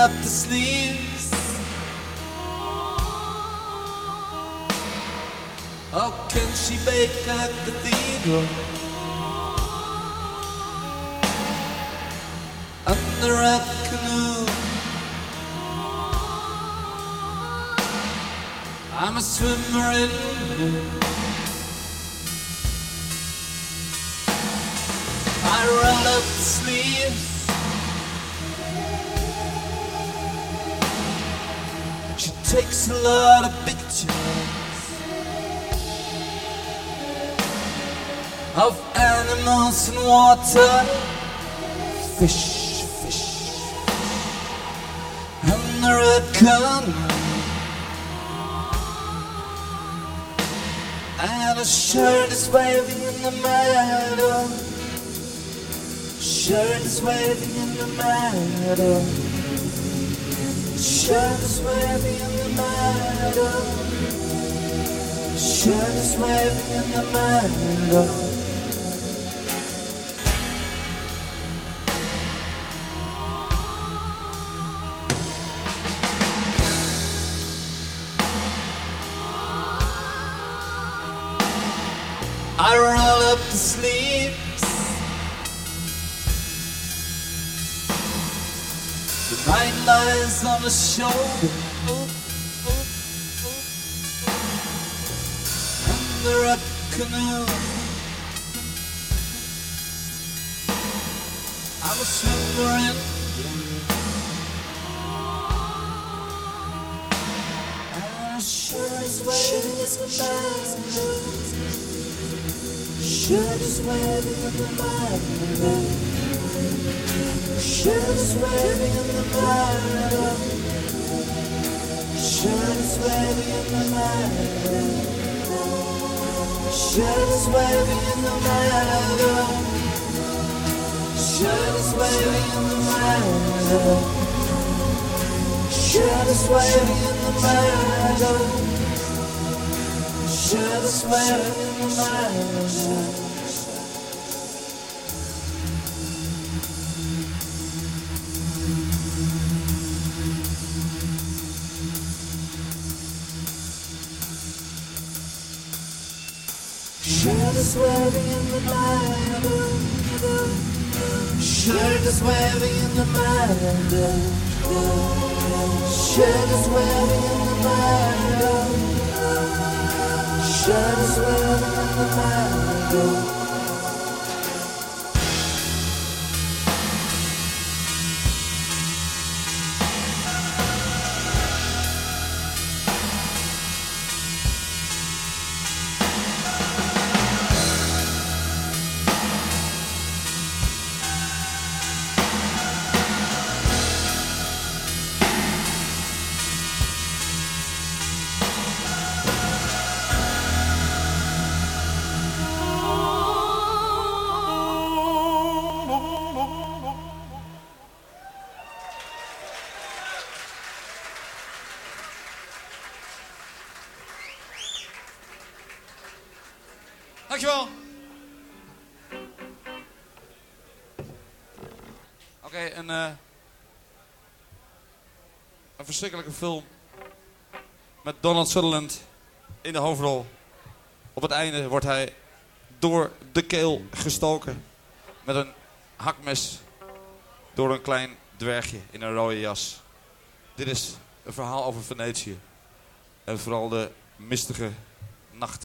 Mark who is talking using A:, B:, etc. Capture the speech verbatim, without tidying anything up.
A: up the sleeves. How can she bake a cathedral under a canoe? I'm a swimmer in blue. I roll up the sleeves. She takes a lot of pictures of animals in water. Fish, fish, under a canoe. And her shirt is waving in the meadow. Shirt is waving in the meadow. Shirt is waving in the meadow. Shirt is waving in the meadow. I roll up the sleeves. The night lies on the shoulder. Under a canoe. I'm a swimmer in blue. And a shirt is waving in the meadow. Shirt is waving in the meadow. Shirt is waving in the meadow. Shirt is waving in the meadow. Shirt is waving in the meadow. Shirt is waving in the meadow. Shirt is waving in the meadow. Shirt is waving in the meadow. Shirt is waving in the meadow. Shirt is waving in the meadow. Shirt is waving in the meadow. Shirt is waving in the meadow.
B: Dankjewel. Oké, okay, een, uh, een verschrikkelijke film met Donald Sutherland in de hoofdrol. Op het einde wordt hij door de keel gestoken met een hakmes door een klein dwergje in een rode jas. Dit is een verhaal over Venetië en vooral de mistige nachten.